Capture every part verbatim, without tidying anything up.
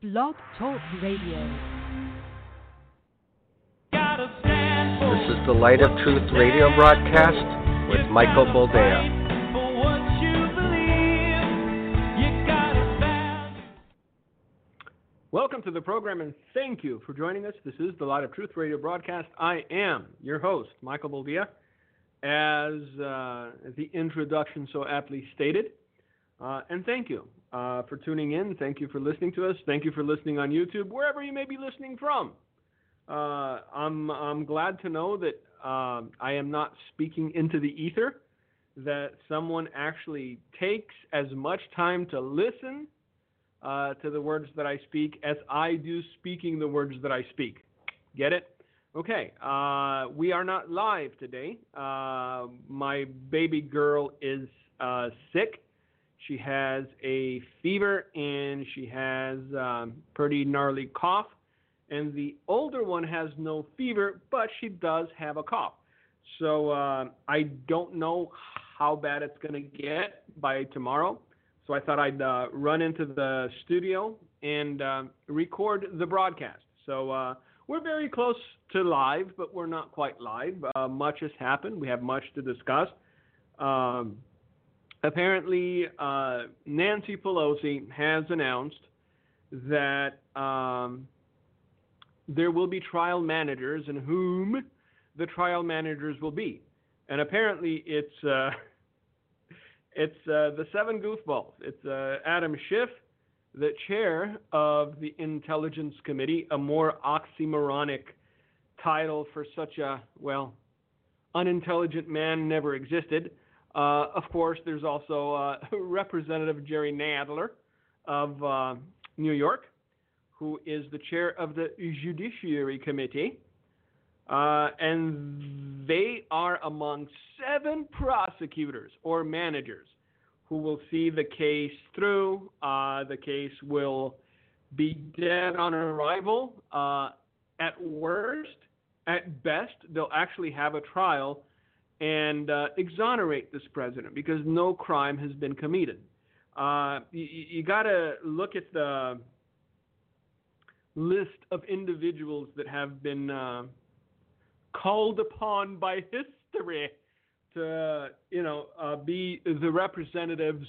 Blog Talk Radio. This is the Light of Truth radio broadcast with Michael Boldea. Welcome to the program, and thank you for joining us. This is the Light of Truth radio broadcast. I am your host, Michael Boldea, as, uh, as the introduction so aptly stated. Uh, and thank you uh, for tuning in. Thank you for listening to us. Thank you for listening on YouTube, wherever you may be listening from. Uh, I'm, I'm glad to know that uh, I am not speaking into the ether, that someone actually takes as much time to listen Uh, to the words that I speak as I do speaking the words that I speak. Get it? Okay. Uh, we are not live today. Uh, my baby girl is uh, sick. She has a fever and she has um, pretty gnarly cough. And the older one has no fever, but she does have a cough. So uh, I don't know how bad it's going to get by tomorrow. So I thought I'd uh, run into the studio and uh, record the broadcast. So uh, we're very close to live, but we're not quite live. Uh, much has happened. We have much to discuss. Um, apparently, uh, Nancy Pelosi has announced that um, there will be trial managers and whom the trial managers will be. And apparently it's... Uh, It's uh, the seven goofballs. It's uh, Adam Schiff, the chair of the Intelligence Committee, a more oxymoronic title for such a, well, unintelligent man never existed. Uh, of course, there's also uh, Representative Jerry Nadler of uh, New York, who is the chair of the Judiciary Committee. Uh, and they are among seven prosecutors or managers who will see the case through. Uh, the case will be dead on arrival. Uh, at worst, at best, they'll actually have a trial and uh, exonerate this president because no crime has been committed. Uh, you you got to look at the list of individuals that have been Uh, called upon by history to, you know, uh, be the representatives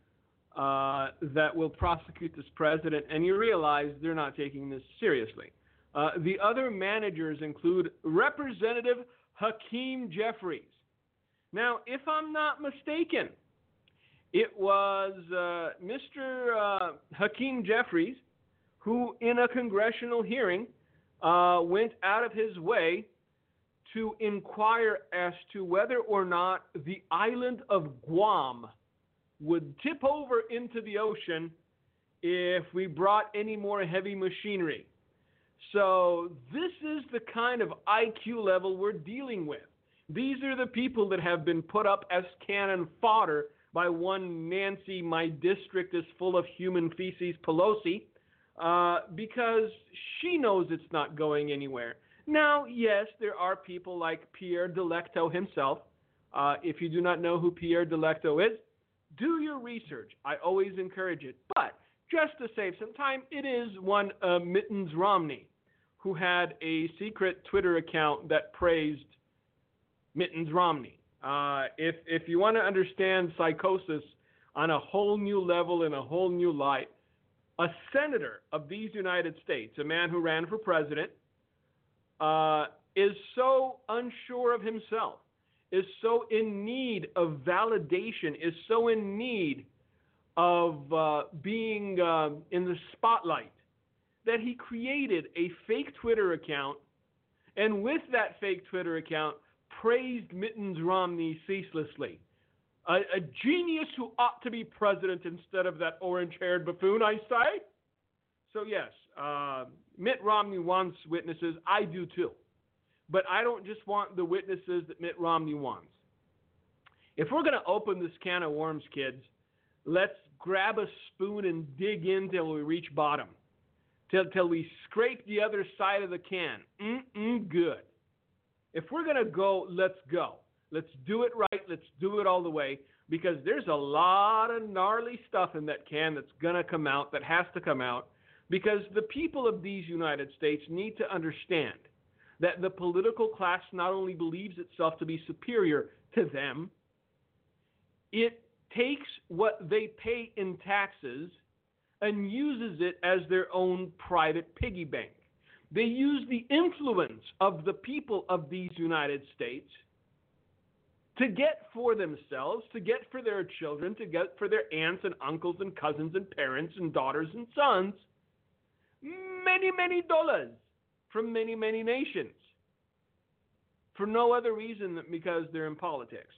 uh, that will prosecute this president, and you realize they're not taking this seriously. Uh, the other managers include Representative Hakeem Jeffries. Now, if I'm not mistaken, it was uh, Mister Uh, Hakeem Jeffries who, in a congressional hearing, uh, went out of his way to inquire as to whether or not the island of Guam would tip over into the ocean if we brought any more heavy machinery. So this is the kind of I Q level we're dealing with. These are the people that have been put up as cannon fodder by one Nancy, my district is full of human feces, Pelosi, uh, because she knows it's not going anywhere. Now, yes, there are people like Pierre Delecto himself. Uh, if you do not know who Pierre Delecto is, do your research. I always encourage it. But just to save some time, it is one uh, Mittens Romney who had a secret Twitter account that praised Mittens Romney. Uh, if, if you want to understand psychosis on a whole new level, in a whole new light, a senator of these United States, a man who ran for president, Uh, is so unsure of himself, is so in need of validation, is so in need of uh, being uh, in the spotlight, that he created a fake Twitter account, and with that fake Twitter account, praised Mittens Romney ceaselessly. A, a genius who ought to be president instead of that orange-haired buffoon, I say. So yes, uh, Mitt Romney wants witnesses. I do too. But I don't just want the witnesses that Mitt Romney wants. If we're going to open this can of worms, kids, let's grab a spoon and dig in till we reach bottom. Till, till we scrape the other side of the can. Mm-mm, good. If we're going to go, let's go. Let's do it right. Let's do it all the way. Because there's a lot of gnarly stuff in that can that's going to come out, that has to come out. Because the people of these United States need to understand that the political class not only believes itself to be superior to them, it takes what they pay in taxes and uses it as their own private piggy bank. They use the influence of the people of these United States to get for themselves, to get for their children, to get for their aunts and uncles and cousins and parents and daughters and sons, many, many dollars from many, many nations for no other reason than because they're in politics.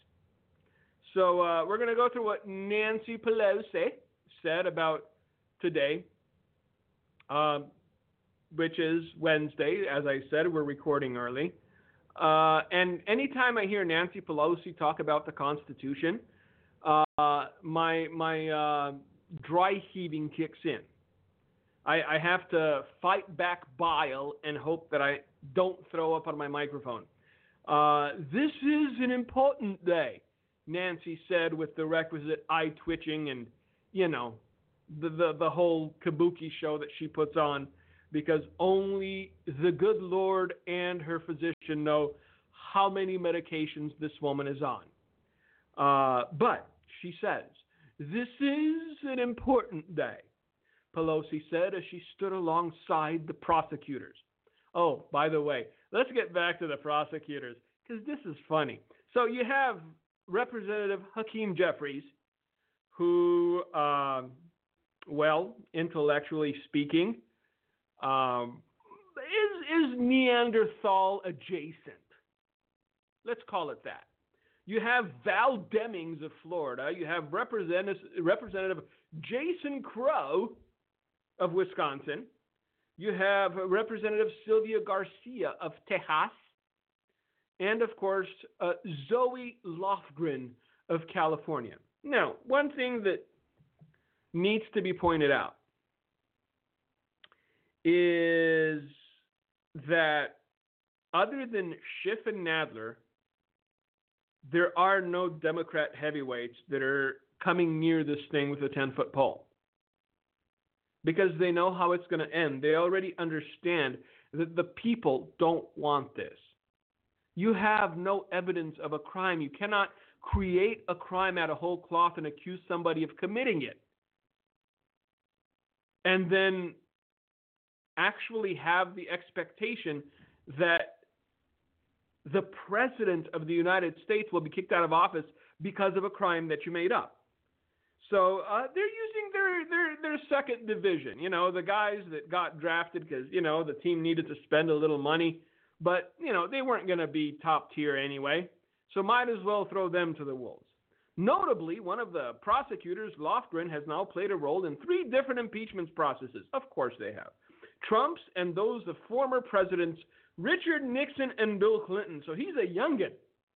So uh, we're going to go through what Nancy Pelosi said about today, uh, which is Wednesday. As I said, we're recording early. Uh, and anytime I hear Nancy Pelosi talk about the Constitution, uh, my my uh, dry heaving kicks in. I, I have to fight back bile and hope that I don't throw up on my microphone. Uh, this is an important day, Nancy said with the requisite eye twitching and, you know, the, the, the whole kabuki show that she puts on, because only the good Lord and her physician know how many medications this woman is on. Uh, but she says, this is an important day, Pelosi said as she stood alongside the prosecutors. Oh, by the way, let's get back to the prosecutors, because this is funny. So you have Representative Hakeem Jeffries, who, uh, well, intellectually speaking, um, is, is Neanderthal adjacent. Let's call it that. You have Val Demings of Florida. You have Representative, Representative Jason Crow of Wisconsin. You have Representative Sylvia Garcia of Texas. And, of course, uh, Zoe Lofgren of California. Now, one thing that needs to be pointed out is that other than Schiff and Nadler, there are no Democrat heavyweights that are coming near this thing with a ten-foot pole. Because they know how it's going to end. They already understand that the people don't want this. You have no evidence of a crime. You cannot create a crime out of whole cloth and accuse somebody of committing it, and then actually have the expectation that the president of the United States will be kicked out of office because of a crime that you made up. So uh, they're using their, their, their second division, you know, the guys that got drafted because, you know, the team needed to spend a little money, but, you know, they weren't going to be top tier anyway, so might as well throw them to the wolves. Notably, one of the prosecutors, Lofgren, has now played a role in three different impeachment processes. Of course they have. Trump's and those of former presidents Richard Nixon and Bill Clinton. So he's a youngin'.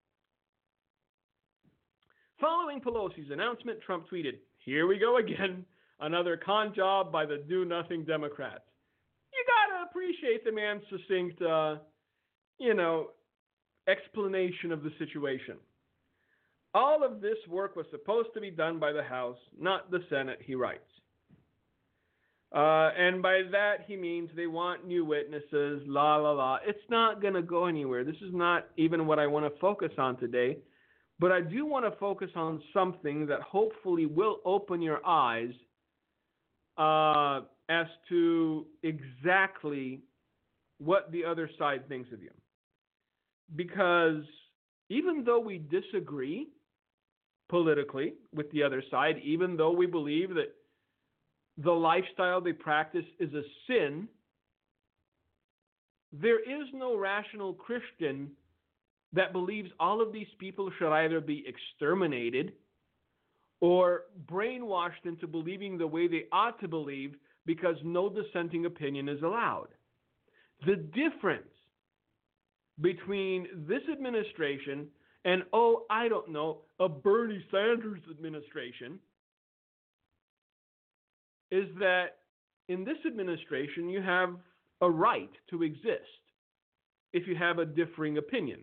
Following Pelosi's announcement, Trump tweeted, "Here we go again. Another con job by the do-nothing Democrats." You gotta appreciate the man's succinct, uh, you know, explanation of the situation. All of this work was supposed to be done by the House, not the Senate, he writes. Uh, and by that, he means they want new witnesses, la, la, la. It's not going to go anywhere. This is not even what I want to focus on today. But I do want to focus on something that hopefully will open your eyes uh, as to exactly what the other side thinks of you. Because even though we disagree politically with the other side, even though we believe that the lifestyle they practice is a sin, there is no rational Christian that believes all of these people should either be exterminated or brainwashed into believing the way they ought to believe because no dissenting opinion is allowed. The difference between this administration and, oh, I don't know, a Bernie Sanders administration is that in this administration you have a right to exist if you have a differing opinion.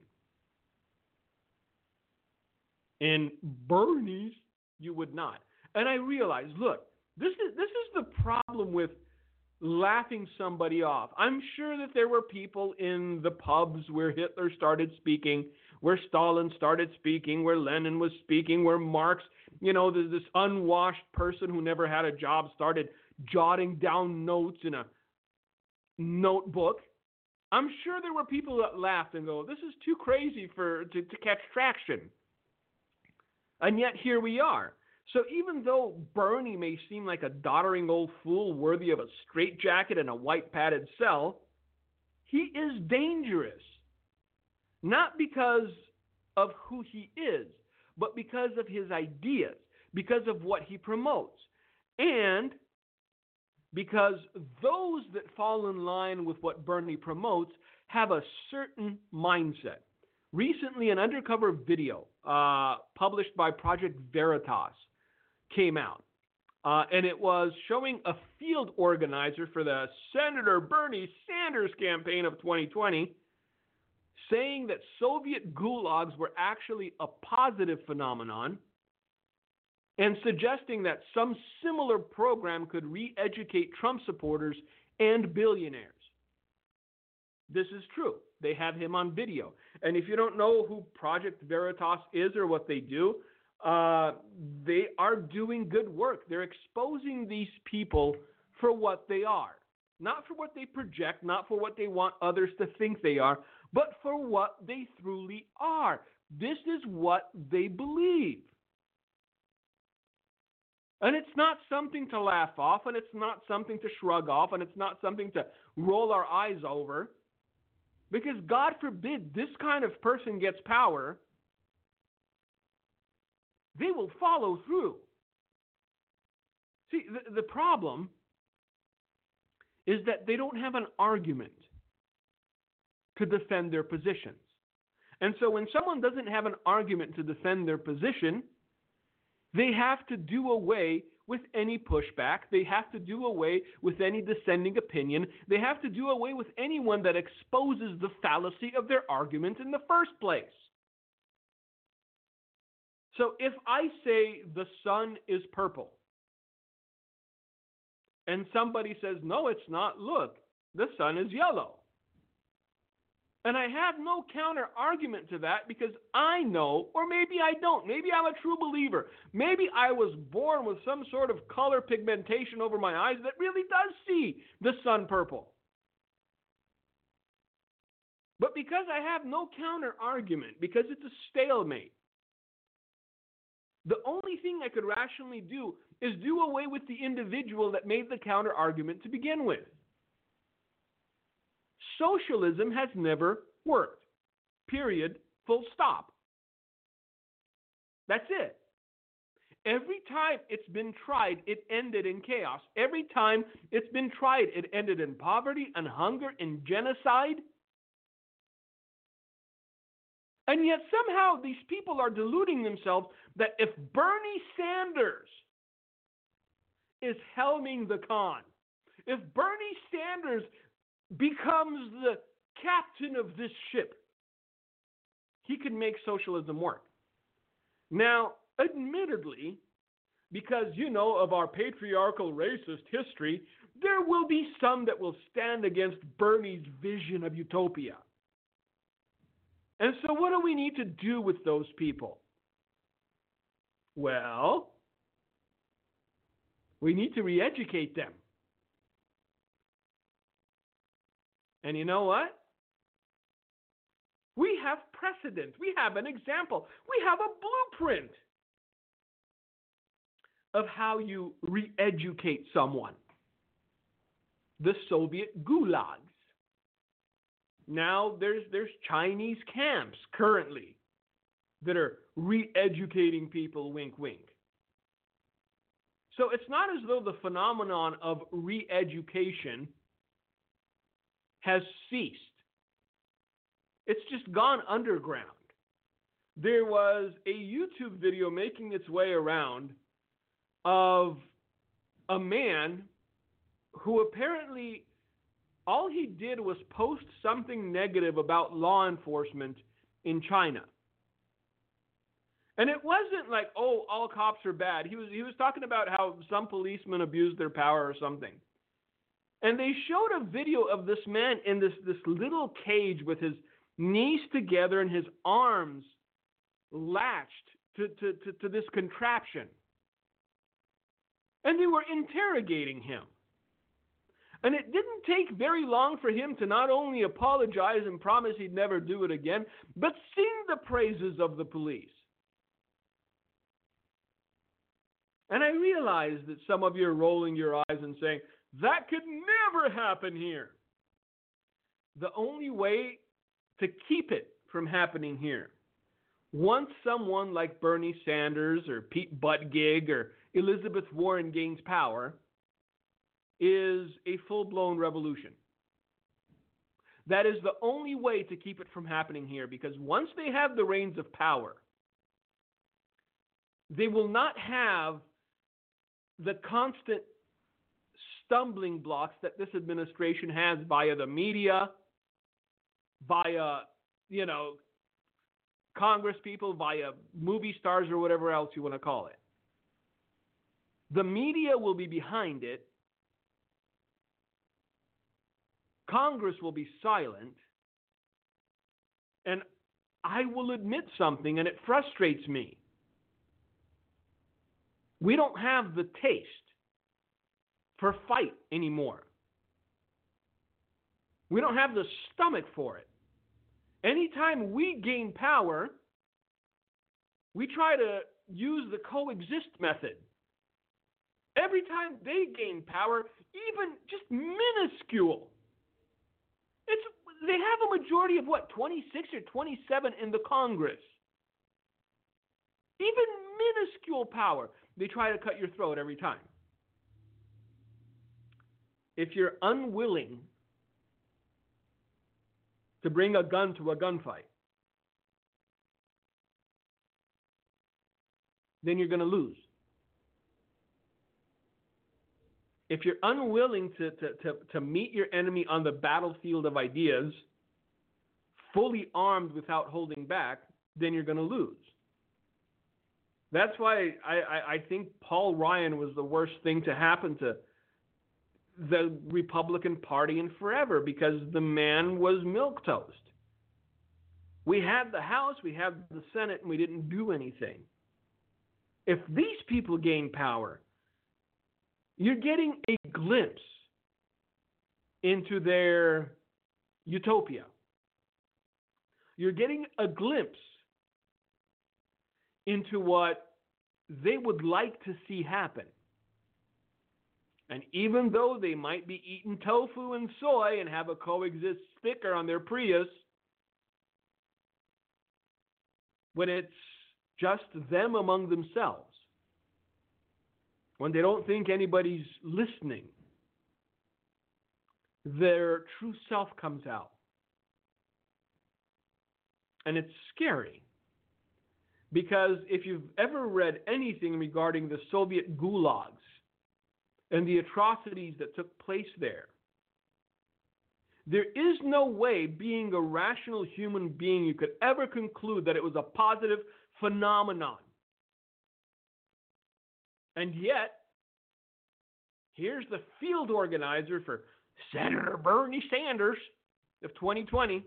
In Bernie's, you would not. And I realize, look, this is this is the problem with laughing somebody off. I'm sure that there were people in the pubs where Hitler started speaking, where Stalin started speaking, where Lenin was speaking, where Marx, you know, this, this unwashed person who never had a job started jotting down notes in a notebook. I'm sure there were people that laughed and go, this is too crazy for to, to catch traction. And yet here we are. So even though Bernie may seem like a doddering old fool worthy of a straitjacket and a white padded cell, he is dangerous. Not because of who he is, but because of his ideas, because of what he promotes. And because those that fall in line with what Bernie promotes have a certain mindset. Recently, an undercover video uh, published by Project Veritas came out. Uh, and it was showing a field organizer for the Senator Bernie Sanders campaign of twenty twenty saying that Soviet gulags were actually a positive phenomenon and suggesting that some similar program could re-educate Trump supporters and billionaires. This is true. They have him on video. And if you don't know who Project Veritas is or what they do, uh, they are doing good work. They're exposing these people for what they are. Not for what they project, not for what they want others to think they are, but for what they truly are. This is what they believe. And it's not something to laugh off, and it's not something to shrug off, and it's not something to roll our eyes over. Because God forbid this kind of person gets power, they will follow through. See, the, the problem is that they don't have an argument to defend their positions. And so when someone doesn't have an argument to defend their position, they have to do away with any pushback. They have to do away with any dissenting opinion. They have to do away with anyone that exposes the fallacy of their argument in the first place. So if I say the sun is purple, and somebody says, no, it's not, look, the sun is yellow. And I have no counter argument to that because I know, or maybe I don't, maybe I'm a true believer. Maybe I was born with some sort of color pigmentation over my eyes that really does see the sun purple. But because I have no counter argument, because it's a stalemate, the only thing I could rationally do is do away with the individual that made the counter argument to begin with. Socialism has never worked. Period. Full stop. That's it. Every time it's been tried, it ended in chaos. Every time it's been tried, it ended in poverty and hunger and genocide. And yet somehow these people are deluding themselves that if Bernie Sanders is helming the con, if Bernie Sanders becomes the captain of this ship, he can make socialism work. Now, admittedly, because, you know, of our patriarchal racist history, there will be some that will stand against Bernie's vision of utopia. And so what do we need to do with those people? Well, we need to re-educate them. And you know what? We have precedent. We have an example. We have a blueprint of how you re-educate someone. The Soviet gulags. Now there's there's Chinese camps currently that are re-educating people, wink, wink. So it's not as though the phenomenon of re-education has ceased. It's just gone underground. There was a YouTube video making its way around of a man who apparently all he did was post something negative about law enforcement in China. And it wasn't like, oh, all cops are bad. He was he was talking about how some policemen abused their power or something. And they showed a video of this man in this, this little cage with his knees together and his arms latched to, to, to, to this contraption. And they were interrogating him. And it didn't take very long for him to not only apologize and promise he'd never do it again, but sing the praises of the police. And I realize that some of you are rolling your eyes and saying, that could never happen here. The only way to keep it from happening here, once someone like Bernie Sanders or Pete Buttigieg or Elizabeth Warren gains power, is a full-blown revolution. That is the only way to keep it from happening here, because once they have the reins of power, they will not have the constant stumbling blocks that this administration has via the media, via, you know, Congress people, via movie stars or whatever else you want to call it. The media will be behind it. Congress will be silent. And I will admit something, and it frustrates me. We don't have the taste for fight anymore. We don't have the stomach for it. Anytime we gain power, we try to use the coexist method. Every time they gain power, even just minuscule, it's they have a majority of what, twenty-six or twenty-seven in the Congress. Even minuscule power, they try to cut your throat every time. If you're unwilling to bring a gun to a gunfight, then you're going to lose. If you're unwilling to, to, to, to meet your enemy on the battlefield of ideas, fully armed without holding back, then you're going to lose. That's why I, I, I think Paul Ryan was the worst thing to happen to the Republican Party in forever, because the man was milquetoast. We had the House, we had the Senate, and we didn't do anything. If these people gain power, you're getting a glimpse into their utopia. You're getting a glimpse into what they would like to see happen. And even though they might be eating tofu and soy and have a coexist sticker on their Prius, when it's just them among themselves, when they don't think anybody's listening, their true self comes out. And it's scary. Because if you've ever read anything regarding the Soviet gulags and the atrocities that took place there, there is no way, being a rational human being, you could ever conclude that it was a positive phenomenon. And yet, here's the field organizer for Senator Bernie Sanders of twenty twenty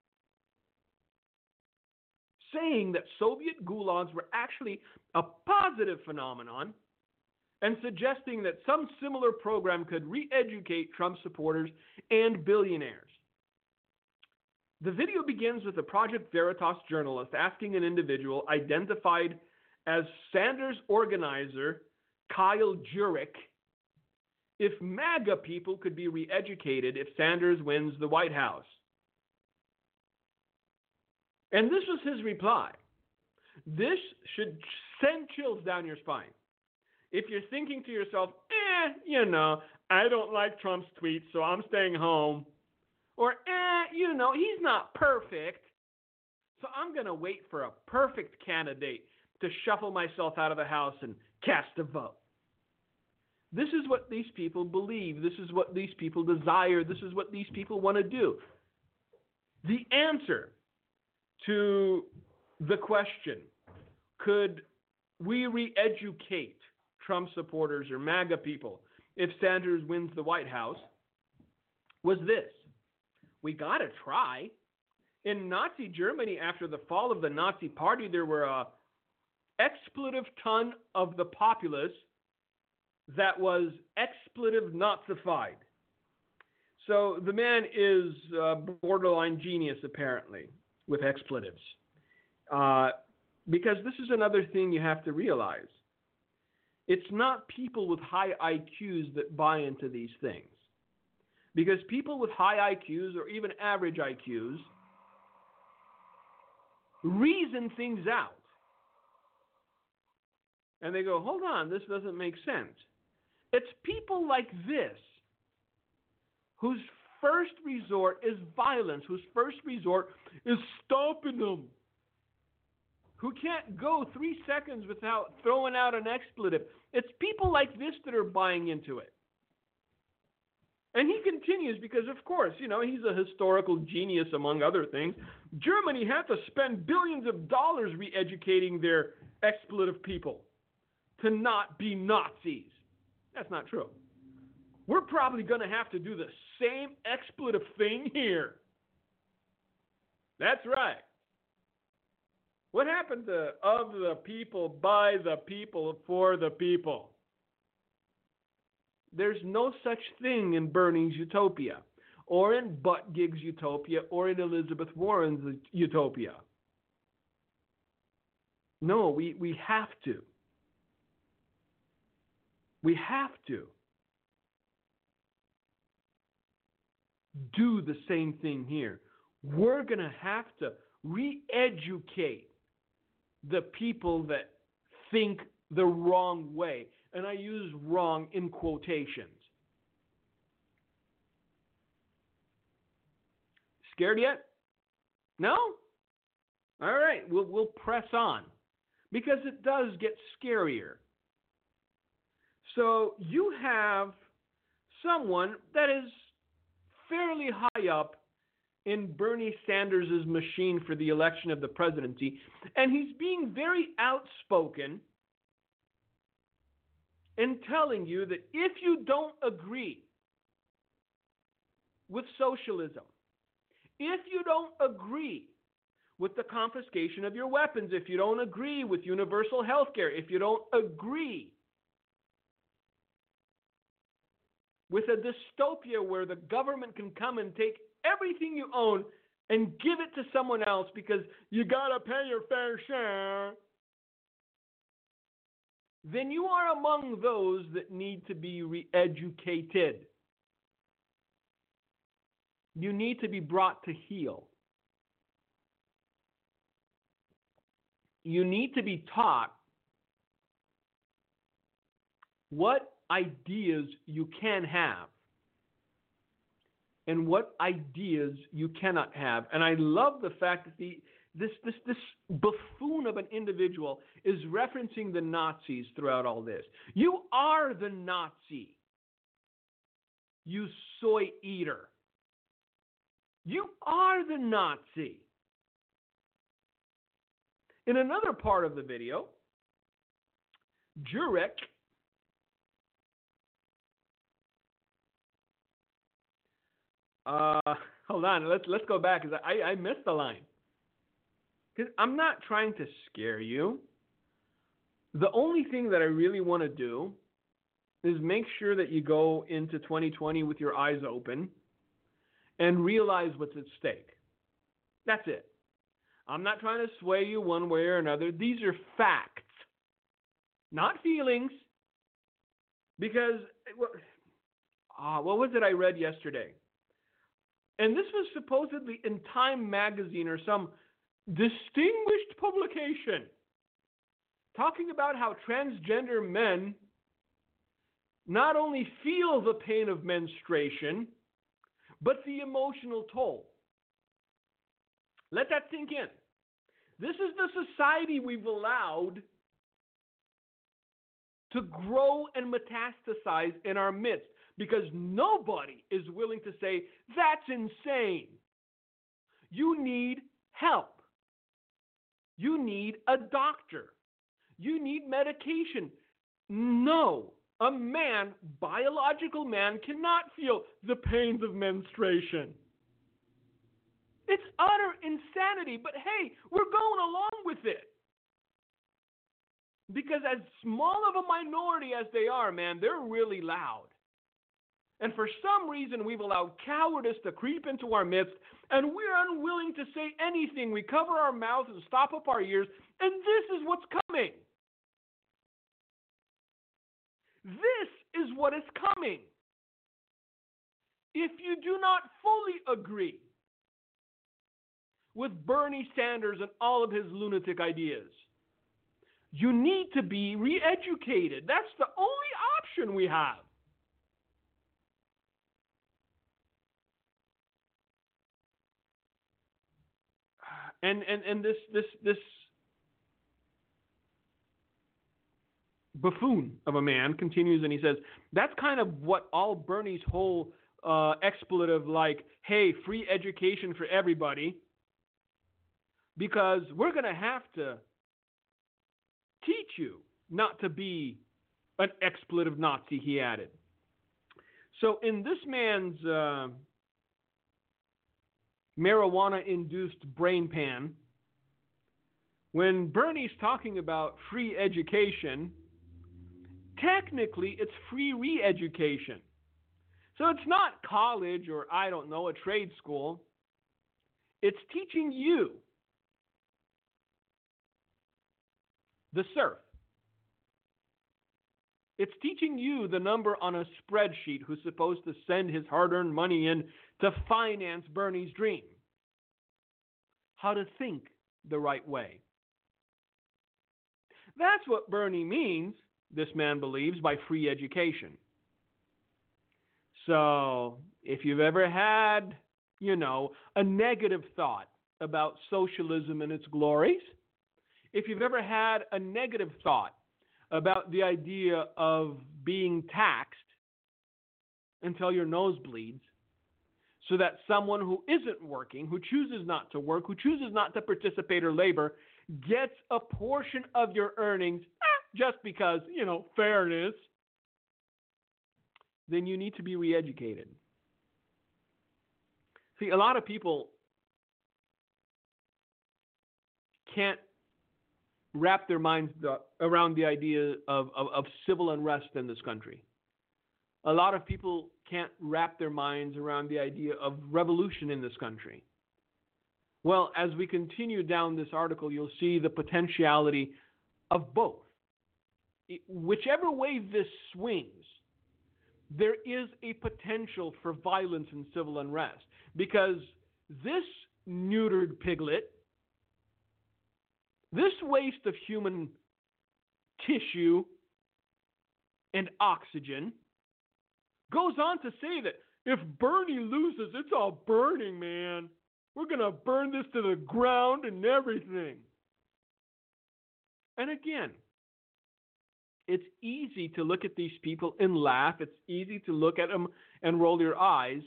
saying that Soviet gulags were actually a positive phenomenon, and suggesting that some similar program could re-educate Trump supporters and billionaires. The video begins with a Project Veritas journalist asking an individual identified as Sanders organizer Kyle Jurek if MAGA people could be re-educated if Sanders wins the White House. And this was his reply. This should send chills down your spine. If you're thinking to yourself, eh, you know, I don't like Trump's tweets, so I'm staying home. Or, eh, you know, he's not perfect, so I'm going to wait for a perfect candidate to shuffle myself out of the house and cast a vote. This is what these people believe. This is what these people desire. This is what these people want to do. The answer to the question, could we re-educate Trump supporters or MAGA people if Sanders wins the White House, was this. We got to try. In Nazi Germany, after the fall of the Nazi Party, there were a expletive ton of the populace that was expletive Nazified. So the man is uh, borderline genius, apparently, with expletives. Uh, because this is another thing you have to realize. It's not people with high I Qs that buy into these things. Because people with high I Qs or even average I Qs reason things out. And they go, hold on, this doesn't make sense. It's people like this whose first resort is violence, whose first resort is stopping them, who can't go three seconds without throwing out an expletive. It's people like this that are buying into it. And he continues because, of course, you know, he's a historical genius, among other things. Germany had to spend billions of dollars re-educating their expletive people to not be Nazis. That's not true. We're probably going to have to do the same expletive thing here. That's right. What happened to of the people, by the people, for the people? There's no such thing in Bernie's utopia, or in Buttigieg's utopia, or in Elizabeth Warren's utopia. No, we, we have to. We have to do the same thing here. We're going to have to re-educate the people that think the wrong way. And I use wrong in quotations. Scared yet? No? All right, we'll, we'll press on. Because it does get scarier. So you have someone that is fairly high up in Bernie Sanders' machine for the election of the presidency, and he's being very outspoken in telling you that if you don't agree with socialism, if you don't agree with the confiscation of your weapons, if you don't agree with universal health care, if you don't agree with a dystopia where the government can come and take everything you own and give it to someone else because you got to pay your fair share, then you are among those that need to be re-educated. You need to be brought to heel. You need to be taught what ideas you can have and what ideas you cannot have. And I love the fact that the this this this buffoon of an individual is referencing the Nazis throughout all this. You are the Nazi, you soy eater. You are the Nazi. In another part of the video, Jurek Uh, hold on. Let's let's go back because I, I missed the line. Because I'm not trying to scare you. The only thing that I really want to do is make sure that you go into twenty twenty with your eyes open and realize what's at stake. That's it. I'm not trying to sway you one way or another. These are facts, not feelings. Because uh, what was it I read yesterday? And this was supposedly in Time magazine or some distinguished publication talking about how transgender men not only feel the pain of menstruation, but the emotional toll. Let that sink in. This is the society we've allowed to grow and metastasize in our midst. Because nobody is willing to say, that's insane. You need help. You need a doctor. You need medication. No, A man, biological man, cannot feel the pains of menstruation. It's utter insanity, but hey, we're going along with it. Because as small of a minority as they are, man, they're really loud. And for some reason, we've allowed cowardice to creep into our midst, and we're unwilling to say anything. We cover our mouths and stop up our ears, and this is what's coming. This is what is coming. If you do not fully agree with Bernie Sanders and all of his lunatic ideas, you need to be re-educated. That's the only option we have. And and, and this this this buffoon of a man continues, and he says, that's kind of what all Bernie's whole uh, expletive, like, hey, free education for everybody, because we're going to have to teach you not to be an expletive Nazi, he added. So in this man's uh, marijuana-induced brain pan, when Bernie's talking about free education, technically it's free re-education. So it's not college or, I don't know, a trade school. It's teaching you the surf. It's teaching you the number on a spreadsheet who's supposed to send his hard-earned money in to finance Bernie's dream. How to think the right way. That's what Bernie means, this man believes, by free education. So, if you've ever had, you know, a negative thought about socialism and its glories, if you've ever had a negative thought about the idea of being taxed until your nose bleeds, so that someone who isn't working, who chooses not to work, who chooses not to participate or labor, gets a portion of your earnings just because, you know, fairness, then you need to be re-educated. See, a lot of people can't wrap their minds around the idea of, of, of civil unrest in this country. A lot of people can't wrap their minds around the idea of revolution in this country. Well, as we continue down this article, you'll see the potentiality of both. Whichever way this swings, there is a potential for violence and civil unrest, because this neutered piglet, this waste of human tissue and oxygen, goes on to say that if Bernie loses, it's all burning, man. We're going to burn this to the ground and everything. And again, it's easy to look at these people and laugh. It's easy to look at them and roll your eyes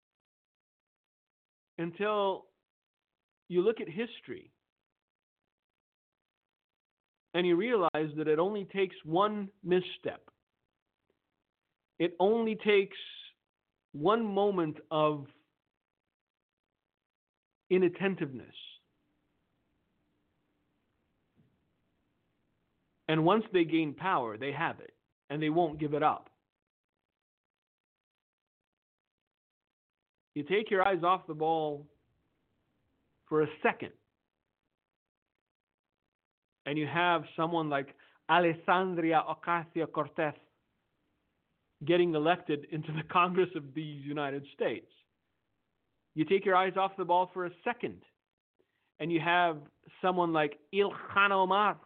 until you look at history and you realize that it only takes one misstep. It only takes one moment of inattentiveness. And once they gain power, they have it, and they won't give it up. You take your eyes off the ball for a second, and you have someone like Alexandria Ocasio-Cortez getting elected into the Congress of the United States. You take your eyes off the ball for a second, and you have someone like Ilhan Omar,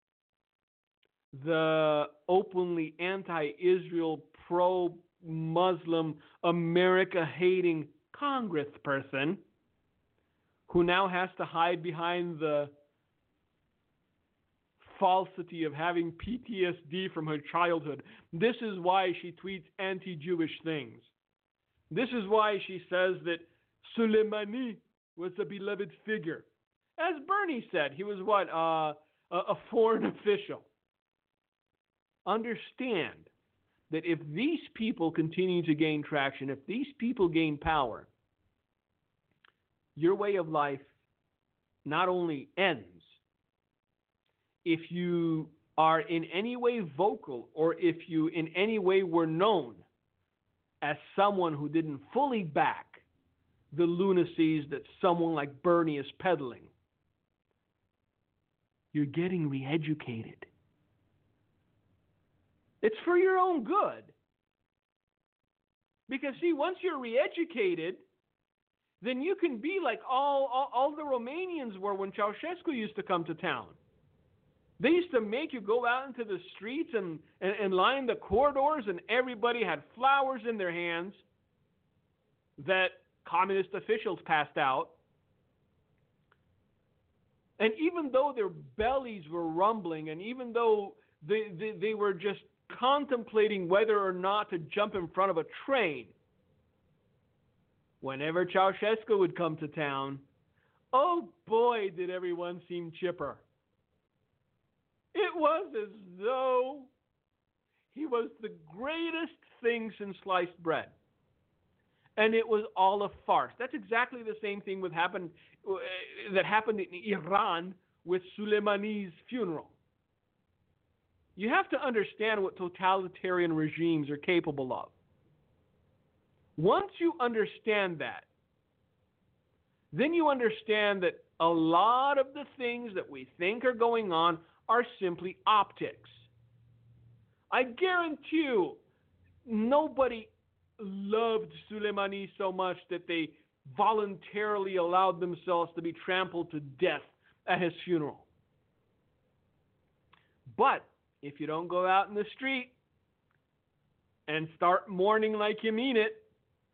the openly anti-Israel, pro-Muslim, America-hating congressperson, who now has to hide behind the falsity of having P T S D from her childhood. This is why she tweets anti-Jewish things. This is why she says that Soleimani was a beloved figure. As Bernie said, he was what, uh, a, a foreign official. Understand that if these people continue to gain traction, if these people gain power, your way of life not only ends, if you are in any way vocal or if you in any way were known as someone who didn't fully back the lunacies that someone like Bernie is peddling, you're getting re-educated. It's for your own good. Because, see, once you're re-educated, then you can be like all, all, all the Romanians were when Ceausescu used to come to town. They used to make you go out into the streets and, and, and line the corridors, and everybody had flowers in their hands that communist officials passed out. And even though their bellies were rumbling, and even though they, they, they were just contemplating whether or not to jump in front of a train, whenever Ceausescu would come to town, oh boy, did everyone seem chipper. It was as though he was the greatest thing since sliced bread. And it was all a farce. That's exactly the same thing with happened, uh, that happened in Iran with Soleimani's funeral. You have to understand what totalitarian regimes are capable of. Once you understand that, then you understand that a lot of the things that we think are going on are simply optics. I guarantee you, nobody loved Soleimani so much that they voluntarily allowed themselves to be trampled to death at his funeral. But if you don't go out in the street and start mourning like you mean it,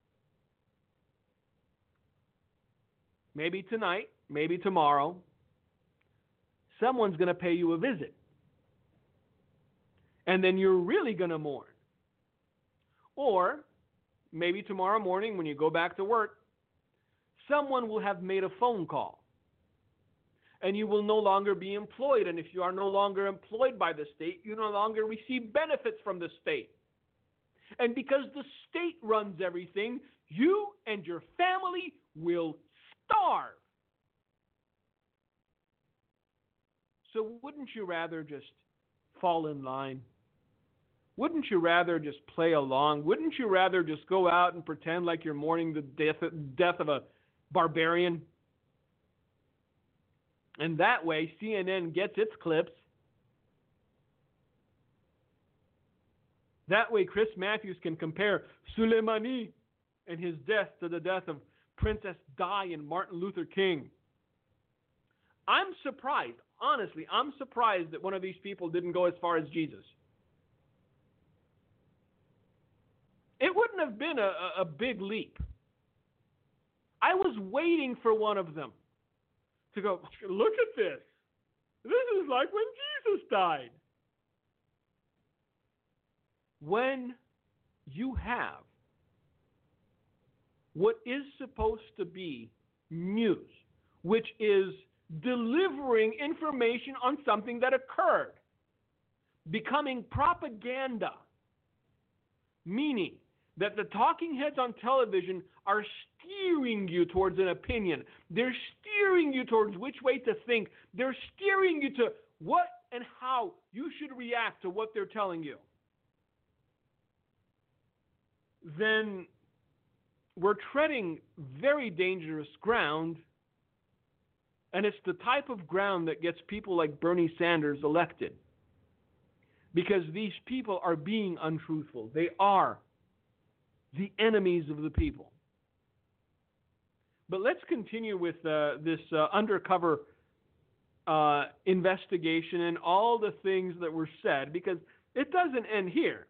maybe tonight, maybe tomorrow, someone's going to pay you a visit. And then you're really going to mourn. Or maybe tomorrow morning when you go back to work, someone will have made a phone call. And you will no longer be employed. And if you are no longer employed by the state, you no longer receive benefits from the state. And because the state runs everything, you and your family will starve. So wouldn't you rather just fall in line? Wouldn't you rather just play along? Wouldn't you rather just go out and pretend like you're mourning the death, death of a barbarian? And that way, C N N gets its clips. That way, Chris Matthews can compare Soleimani and his death to the death of Princess Di and Martin Luther King. I'm surprised. Honestly, I'm surprised that one of these people didn't go as far as Jesus. It wouldn't have been a, a big leap. I was waiting for one of them to go, look at this. This is like when Jesus died. When you have what is supposed to be news, which is delivering information on something that occurred, becoming propaganda, meaning that the talking heads on television are steering you towards an opinion. They're steering you towards which way to think. They're steering you to what and how you should react to what they're telling you. Then we're treading very dangerous ground, and it's the type of ground that gets people like Bernie Sanders elected. Because these people are being untruthful. They are the enemies of the people. But let's continue with uh, this uh, undercover uh, investigation and all the things that were said, because it doesn't end here.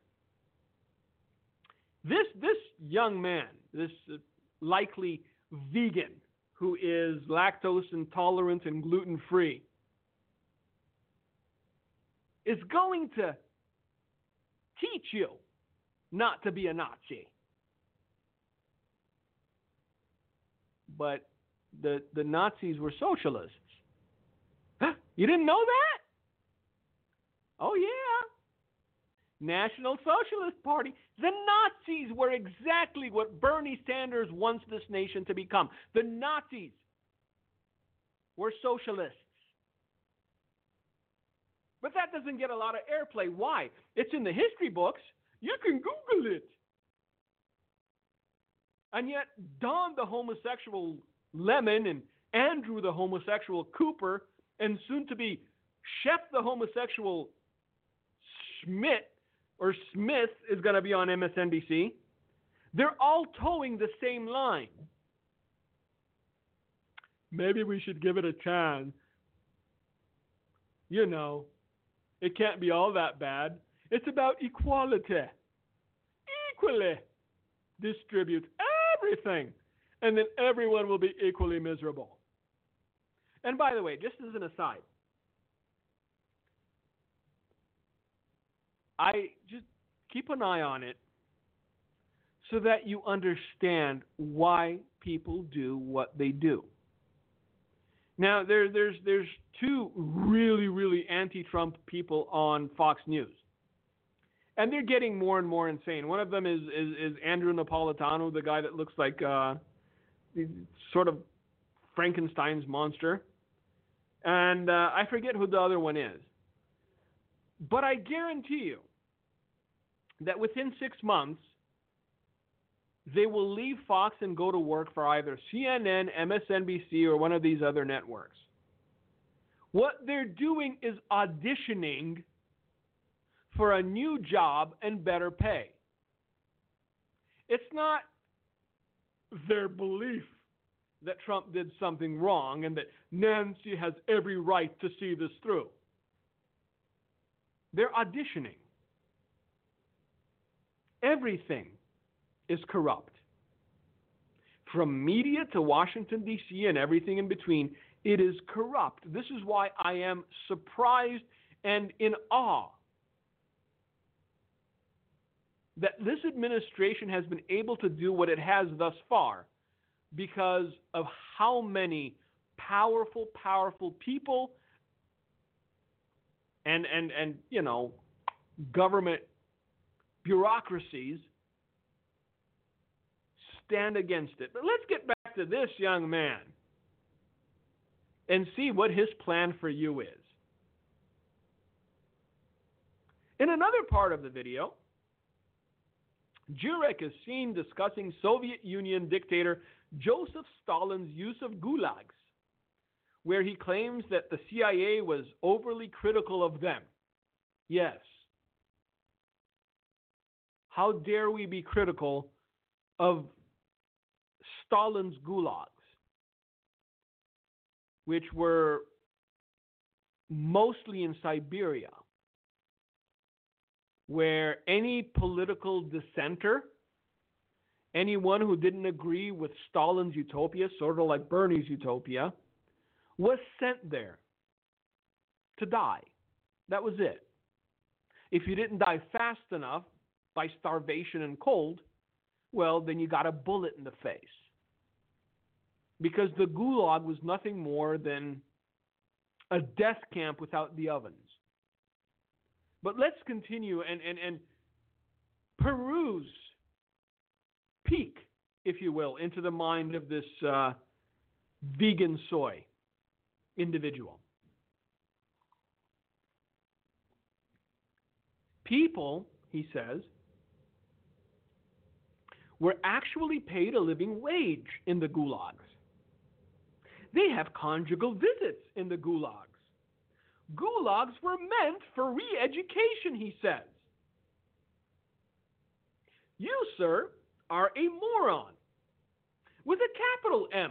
This this young man, this uh, likely vegan who is lactose intolerant and gluten-free, is going to teach you not to be a Nazi. But the the Nazis were socialists. Huh? You didn't know that? Oh, yeah. National Socialist Party. The Nazis were exactly what Bernie Sanders wants this nation to become. The Nazis were socialists. But that doesn't get a lot of airplay. Why? It's in the history books. You can Google it. And yet, Don the homosexual Lemon and Andrew the homosexual Cooper and soon to be Shep the homosexual Schmidt or Smith is going to be on M S N B C. They're all towing the same line. Maybe we should give it a chance. You know, it can't be all that bad. It's about equality. Equally distribute everything, and then everyone will be equally miserable. And by the way, just as an aside, I just keep an eye on it so that you understand why people do what they do. Now, there, there's there's two really, really anti-Trump people on Fox News. And they're getting more and more insane. One of them is, is, is Andrew Napolitano, the guy that looks like uh, sort of Frankenstein's monster. And uh, I forget who the other one is. But I guarantee you that within six months, they will leave Fox and go to work for either C N N, M S N B C, or one of these other networks. What they're doing is auditioning for a new job and better pay. It's not their belief that Trump did something wrong and that Nancy has every right to see this through. They're auditioning. Everything is corrupt. From media to Washington, D C, and everything in between, it is corrupt. This is why I am surprised and in awe that this administration has been able to do what it has thus far because of how many powerful, powerful people and, and, and you know, government bureaucracies stand against it. But let's get back to this young man and see what his plan for you is. In another part of the video, Jurek is seen discussing Soviet Union dictator Joseph Stalin's use of gulags, where he claims that the C I A was overly critical of them. Yes. How dare we be critical of Stalin's gulags, which were mostly in Siberia, where any political dissenter, anyone who didn't agree with Stalin's utopia, sort of like Bernie's utopia, was sent there to die. That was it. If you didn't die fast enough by starvation and cold, well, then you got a bullet in the face. Because the gulag was nothing more than a death camp without the ovens. But let's continue and, and, and peruse, peek, if you will, into the mind of this uh, vegan soy individual. People, he says, were actually paid a living wage in the gulags. They have conjugal visits in the gulags. Gulags were meant for re-education, he says. You, sir, are a moron with a capital M.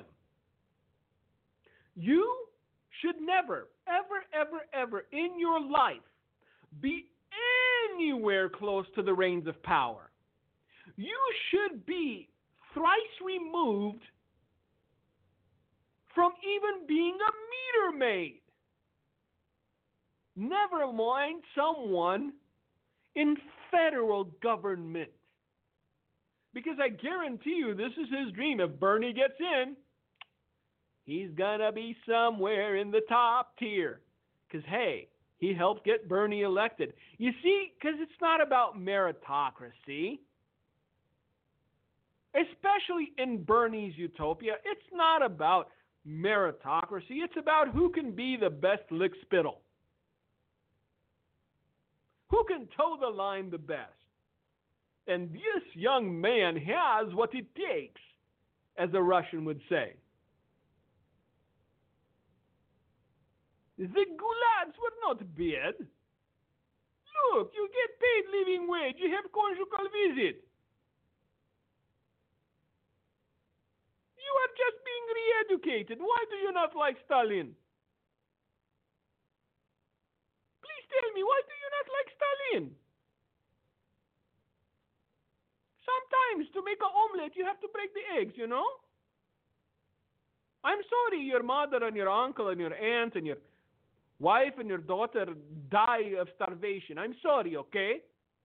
You should never, ever, ever, ever in your life be anywhere close to the reins of power. You should be thrice removed from even being a meter maid. Never mind someone in federal government. Because I guarantee you this is his dream. If Bernie gets in, he's going to be somewhere in the top tier. Because, hey, He helped get Bernie elected. You see, because it's not about meritocracy. Especially in Bernie's utopia, it's not about meritocracy. It's about who can be the best lickspittle. Who can toe the line the best. And this young man has what it takes, as a Russian would say. The gulags were not bad. Look, you get paid living wage. You have conjugal visit. You are just being re-educated. Why do you not like Stalin? Please tell me, why do you not like Stalin? Sometimes to make an omelette, you have to break the eggs, you know? I'm sorry your mother and your uncle and your aunt and your wife and your daughter die of starvation. I'm sorry, okay?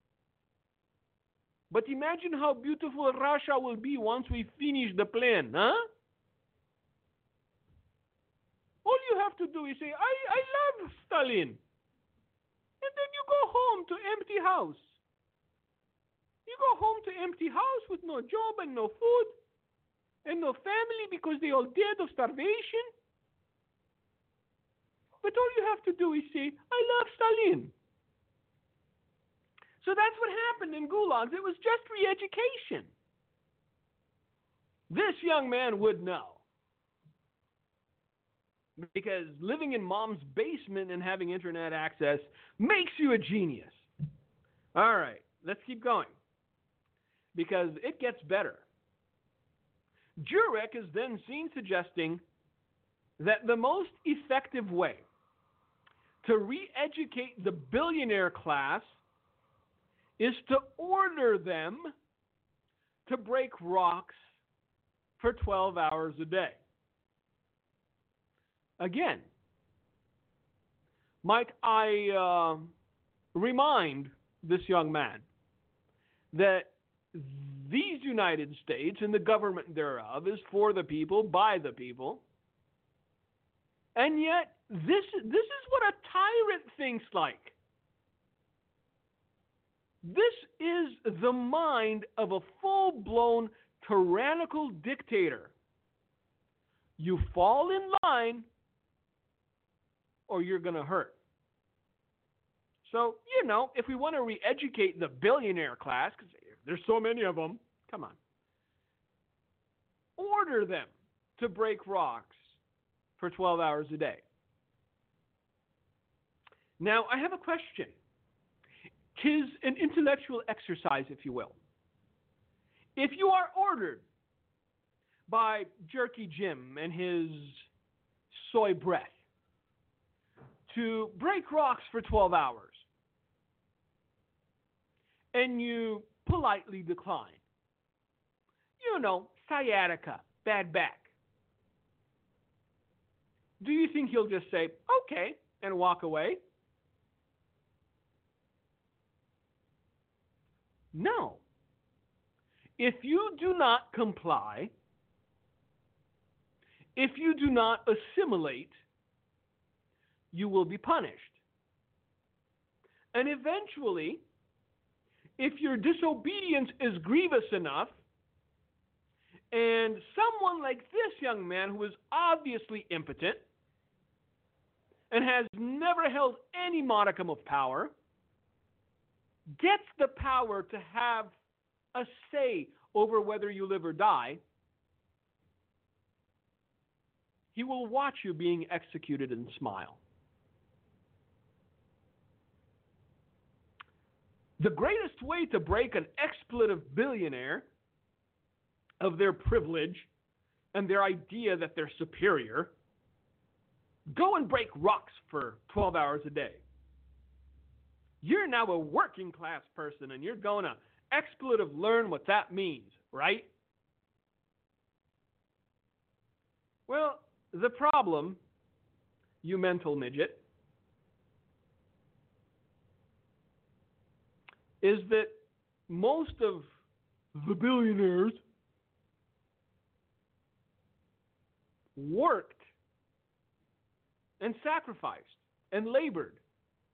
But imagine how beautiful Russia will be once we finish the plan, huh? All you have to do is say, I, I love Stalin. And then you go home to empty house. You go home to empty house with no job and no food and no family because they all dead of starvation. But all you have to do is say, I love Stalin. So that's what happened in gulags. It was just re-education. This young man would know. Because living in mom's basement and having internet access makes you a genius. All right, let's keep going. Because it gets better. Jurek is then seen suggesting that the most effective way to re-educate the billionaire class is to order them to break rocks for twelve hours a day. Again, might I uh, remind this young man that these United States and the government thereof is for the people, by the people, and yet this, this is what a tyrant thinks like. This is the mind of a full-blown tyrannical dictator. You fall in line or you're going to hurt. So, you know, if we want to re-educate the billionaire class, because there's so many of them, come on. Order them to break rocks for twelve hours a day. Now, I have a question. 'Tis an intellectual exercise, if you will. If you are ordered by Jerky Jim and his soy breath to break rocks for twelve hours, and you politely decline, you know, sciatica, bad back, do you think he'll just say, okay, and walk away? No. If you do not comply, if you do not assimilate, you will be punished. And eventually, if your disobedience is grievous enough, and someone like this young man who is obviously impotent and has never held any modicum of power gets the power to have a say over whether you live or die, he will watch you being executed and smile. The greatest way to break an expletive billionaire of their privilege and their idea that they're superior, go and break rocks for twelve hours a day. You're now a working class person and you're going to expletive learn what that means, right? Well, the problem, you mental midget, is that most of the billionaires worked and sacrificed and labored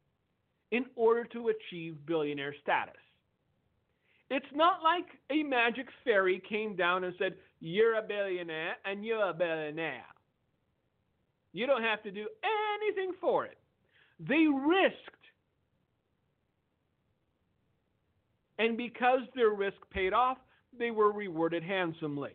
in order to achieve billionaire status. It's not like a magic fairy came down and said, you're a billionaire and you're a billionaire. You don't have to do anything for it. They risked. And because their risk paid off, they were rewarded handsomely.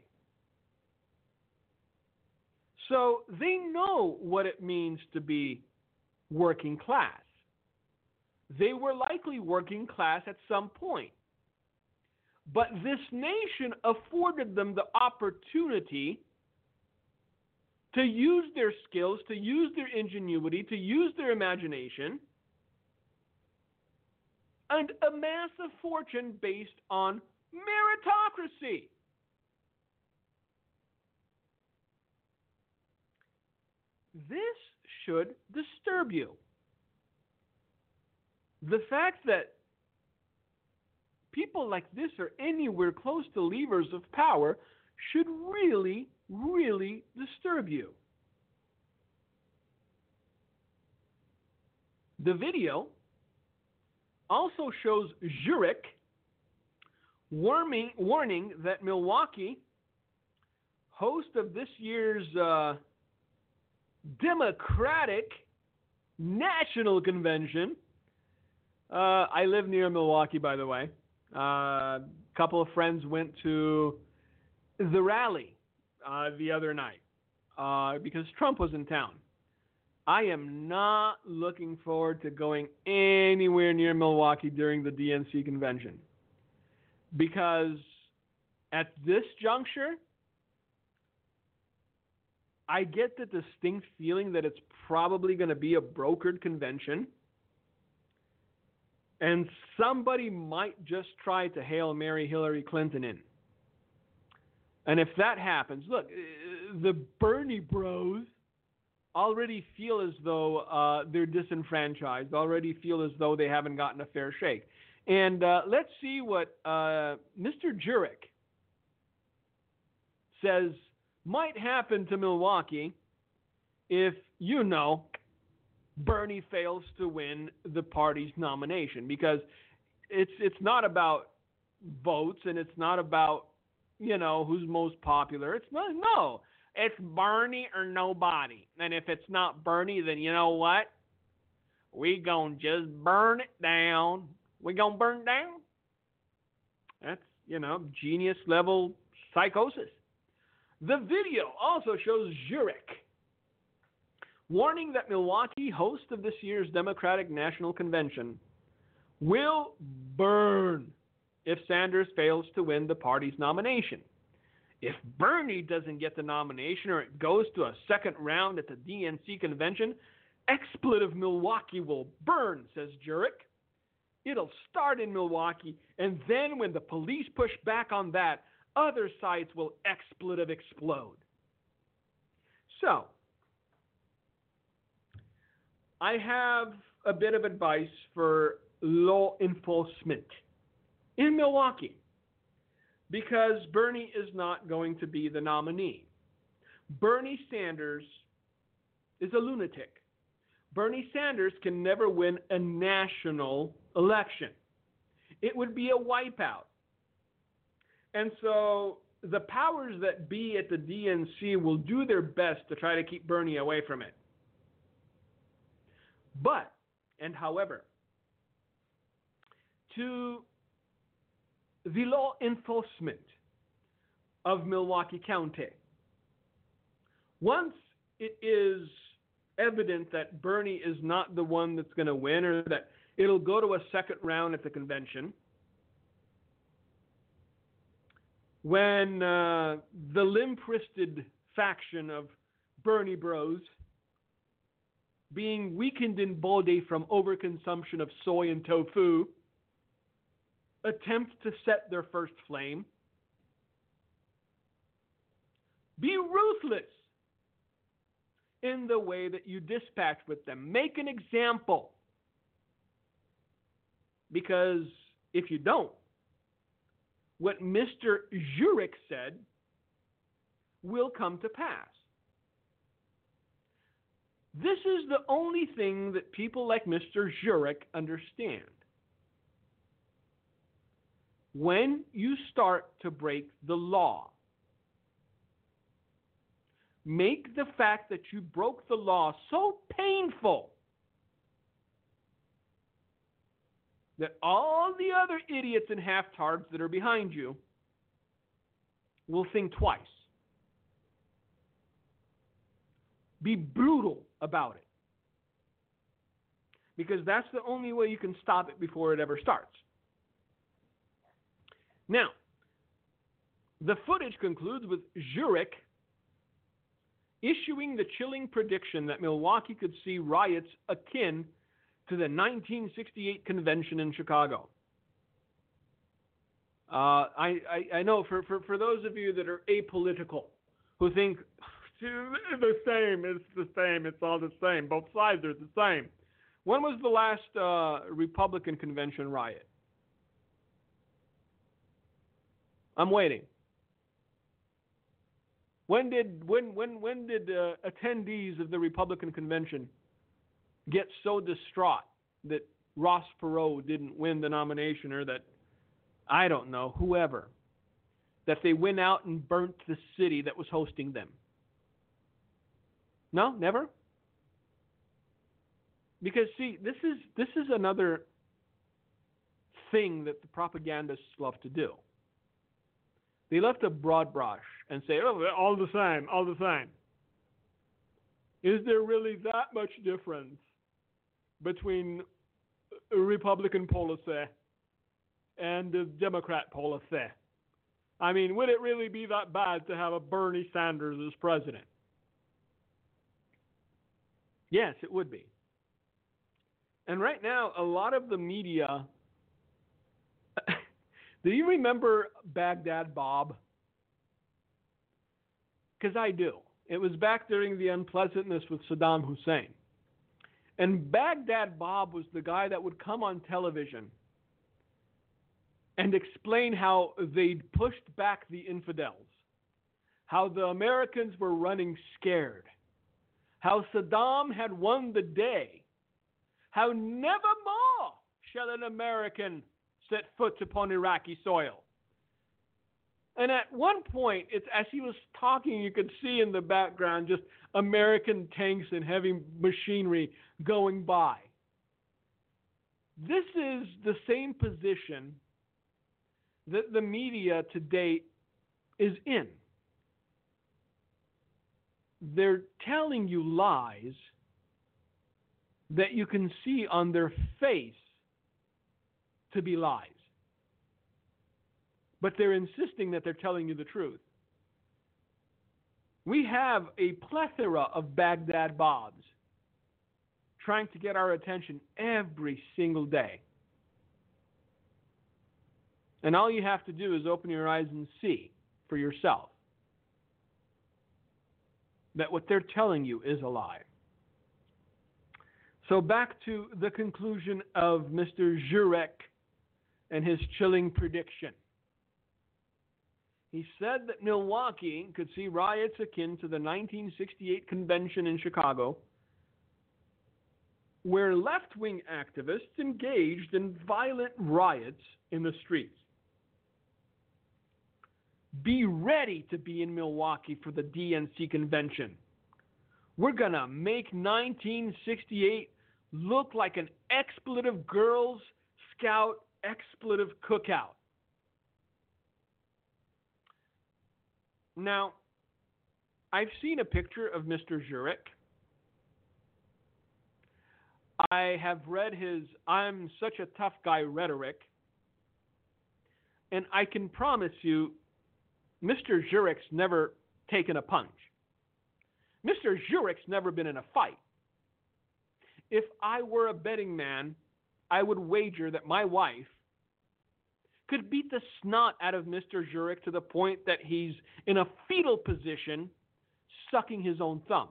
So they know what it means to be working class. They were likely working class at some point. But this nation afforded them the opportunity to use their skills, to use their ingenuity, to use their imagination, and amass a fortune based on meritocracy. This should disturb you. The fact that people like this are anywhere close to levers of power should really, really disturb you. The video also shows Zurich warning, warning that Milwaukee, host of this year's uh, Democratic National Convention. Uh, I live near Milwaukee, by the way. A uh, couple of friends went to the rally uh, the other night uh, because Trump was in town. I am not looking forward to going anywhere near Milwaukee during the D N C convention because at this juncture, I get the distinct feeling that it's probably going to be a brokered convention. And somebody might just try to Hail Mary Hillary Clinton in. And if that happens, look, the Bernie bros already feel as though uh, they're disenfranchised, already feel as though they haven't gotten a fair shake. And uh, let's see what uh, Mister Jurek says might happen to Milwaukee if, you know, Bernie fails to win the party's nomination, because it's it's not about votes and it's not about, you know, who's most popular. It's not, no, it's Bernie or nobody. And if it's not Bernie, then you know what? We gonna just burn it down. We gonna burn it down. That's, you know, genius level psychosis. The video also shows Zurich warning that Milwaukee, host of this year's Democratic National Convention, will burn if Sanders fails to win the party's nomination. If Bernie doesn't get the nomination or it goes to a second round at the D N C convention, expletive Milwaukee will burn, says Jurek. It'll start in Milwaukee, and then when the police push back on that, other sites will expletive explode. So, I have a bit of advice for law enforcement in Milwaukee because Bernie is not going to be the nominee. Bernie Sanders is a lunatic. Bernie Sanders can never win a national election. It would be a wipeout. And so the powers that be at the D N C will do their best to try to keep Bernie away from it. But, and however, to the law enforcement of Milwaukee County, once it is evident that Bernie is not the one that's going to win, or that it'll go to a second round at the convention, when uh, the limp-wristed faction of Bernie Bros, being weakened in body from overconsumption of soy and tofu, attempt to set their first flame, be ruthless in the way that you dispatch with them. Make an example. Because if you don't, what Mister Jurek said will come to pass. This is the only thing that people like Mister Jurek understand. When you start to break the law, make the fact that you broke the law so painful that all the other idiots and half-tards that are behind you will think twice. Be brutal about it. Because that's the only way you can stop it before it ever starts. Now, the footage concludes with Jurek issuing the chilling prediction that Milwaukee could see riots akin to the nineteen sixty-eight convention in Chicago. Uh, I, I, I know for, for, for those of you that are apolitical, who think the same, it's the same, it's all the same, both sides are the same. When was the last uh, Republican convention riot? I'm waiting. When did when when when did uh, attendees of the Republican convention get so distraught that Ross Perot didn't win the nomination, or that, I don't know, whoever, that they went out and burnt the city that was hosting them? No, never? Because, see, this is this is another thing that the propagandists love to do. They love to broad brush and say, oh, they're all the same, all the same. Is there really that much difference between a Republican policy and a Democrat policy? I mean, would it really be that bad to have a Bernie Sanders as president? Yes, it would be. And right now, a lot of the media... Do you remember Baghdad Bob? Because I do. It was back during the unpleasantness with Saddam Hussein. And Baghdad Bob was the guy that would come on television and explain how they'd pushed back the infidels, how the Americans were running scared, how Saddam had won the day, how nevermore shall an American set foot upon Iraqi soil. And at one point, it's as he was talking, you could see in the background just American tanks and heavy machinery going by. This is the same position that the media to date is in. They're telling you lies that you can see on their face to be lies. But they're insisting that they're telling you the truth. We have a plethora of Baghdad Bobs trying to get our attention every single day. And all you have to do is open your eyes and see for yourself that what they're telling you is a lie. So back to the conclusion of Mister Jurek and his chilling prediction. He said that Milwaukee could see riots akin to the nineteen sixty-eight convention in Chicago, where left-wing activists engaged in violent riots in the streets. Be ready to be in Milwaukee for the D N C convention. We're going to make nineteen sixty-eight look like an expletive Girls Scout expletive cookout. Now, I've seen a picture of Mister Jurek. I have read his "I'm such a tough guy" rhetoric. And I can promise you, Mister Jurek's never taken a punch. Mister Jurek's never been in a fight. If I were a betting man, I would wager that my wife could beat the snot out of Mister Jurek to the point that he's in a fetal position, sucking his own thumb.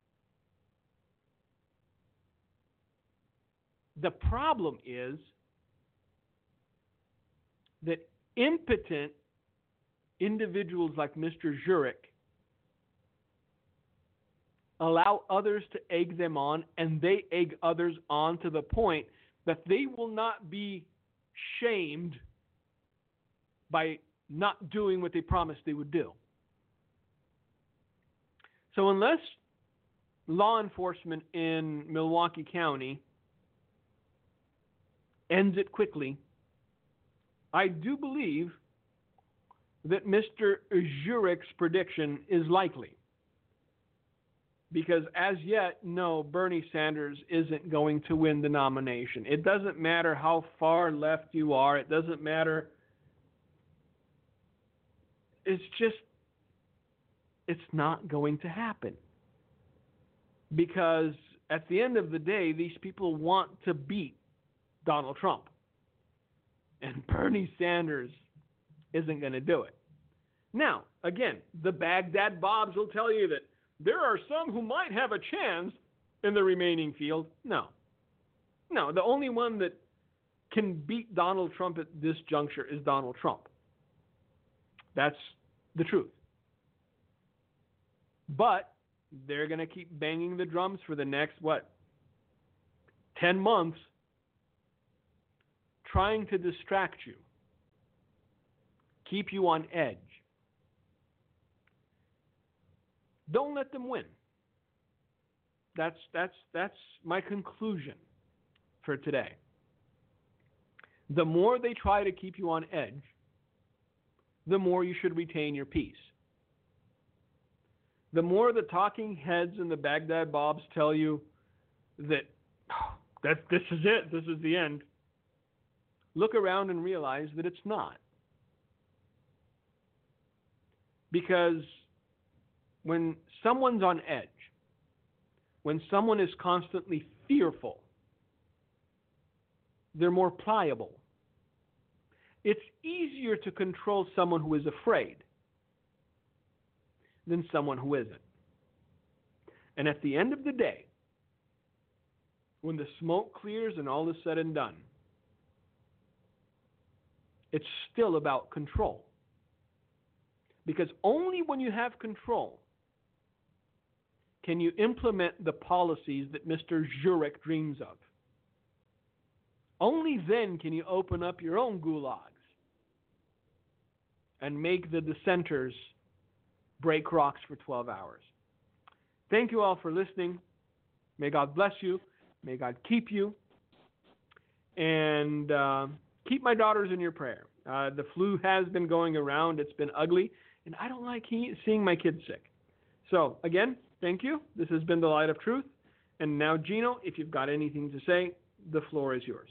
The problem is that impotent individuals like Mister Jurek allow others to egg them on, and they egg others on to the point that they will not be shamed by not doing what they promised they would do. So unless law enforcement in Milwaukee County ends it quickly, I do believe that Mister Jurek's prediction is likely. Because as yet, no, Bernie Sanders isn't going to win the nomination. It doesn't matter how far left you are. It doesn't matter. It's just, it's not going to happen. Because at the end of the day, these people want to beat Donald Trump. And Bernie Sanders isn't going to do it. Now, again, the Baghdad Bobs will tell you that there are some who might have a chance in the remaining field. No. No, the only one that can beat Donald Trump at this juncture is Donald Trump. That's the truth. But they're going to keep banging the drums for the next, what, ten months, trying to distract you, keep you on edge. Don't let them win. That's that's that's my conclusion for today. The more they try to keep you on edge, the more you should retain your peace. The more the talking heads and the Baghdad Bobs tell you that, oh, that this is it, this is the end, look around and realize that it's not. Because when someone's on edge, when someone is constantly fearful, they're more pliable. It's easier to control someone who is afraid than someone who isn't. And at the end of the day, when the smoke clears and all is said and done, it's still about control. Because only when you have control can you implement the policies that Mister Jurek dreams of. Only then can you open up your own gulags and make the dissenters break rocks for twelve hours. Thank you all for listening. May God bless you. May God keep you. And uh, keep my daughters in your prayer. Uh, the flu has been going around. It's been ugly. And I don't like he- seeing my kids sick. So, again, thank you. This has been The Light of Truth. And now, Gino, if you've got anything to say, the floor is yours.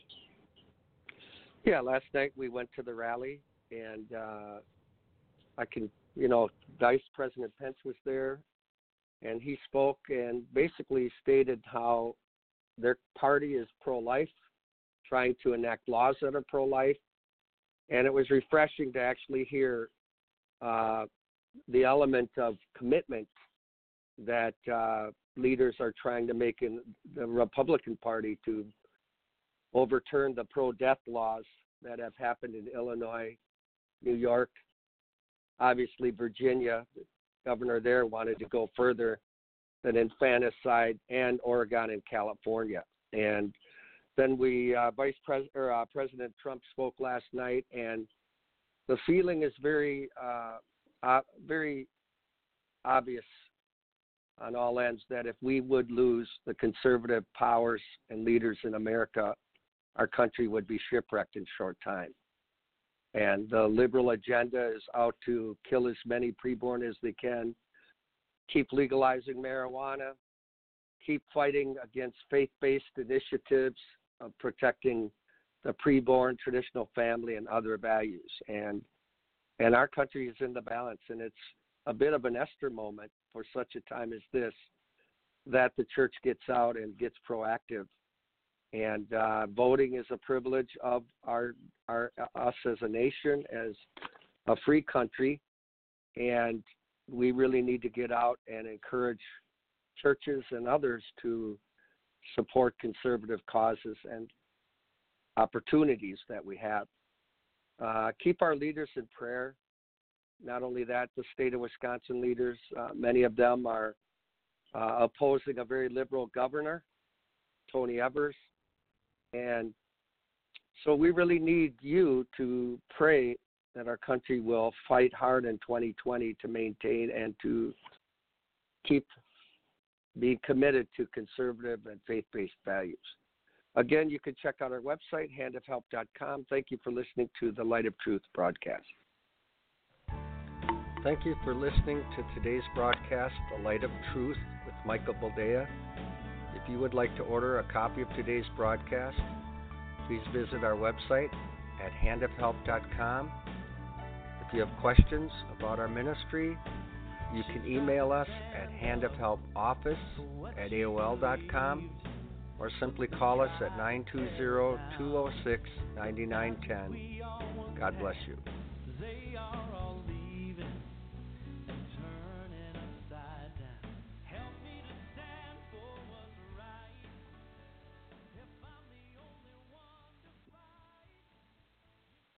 Yeah, last night we went to the rally, and uh, I can, you know, Vice President Pence was there, and he spoke and basically stated how their party is pro-life, trying to enact laws that are pro-life. And it was refreshing to actually hear uh, the element of commitment that uh, leaders are trying to make in the Republican Party to overturn the pro-death laws that have happened in Illinois, New York. Obviously, Virginia, the governor there wanted to go further than infanticide, and Oregon and California. And then we, uh, Vice Pres- or, uh, President Trump spoke last night, and the feeling is very, uh, uh, very obvious on all ends that if we would lose the conservative powers and leaders in America, our country would be shipwrecked in short time. And the liberal agenda is out to kill as many preborn as they can, keep legalizing marijuana, keep fighting against faith-based initiatives of protecting the preborn, traditional family, and other values. And and our country is in the balance, and it's a bit of an Esther moment for such a time as this, that the church gets out and gets proactive. And uh, voting is a privilege of our, our us as a nation, as a free country, and we really need to get out and encourage churches and others to support conservative causes and opportunities that we have. Uh, keep our leaders in prayer. Not only that, the state of Wisconsin leaders, uh, many of them are uh, opposing a very liberal governor, Tony Evers. And so we really need you to pray that our country will fight hard in twenty twenty to maintain and to keep being committed to conservative and faith-based values. Again, you can check out our website, hand of help dot com. Thank you for listening to the Light of Truth broadcast. Thank you for listening to today's broadcast, The Light of Truth with Michael Boldea. If you would like to order a copy of today's broadcast, please visit our website at hand of help dot com. If you have questions about our ministry, you can email us at handofhelpoffice at A O L dot com or simply call us at nine two zero, two zero six, nine nine one zero. God bless you.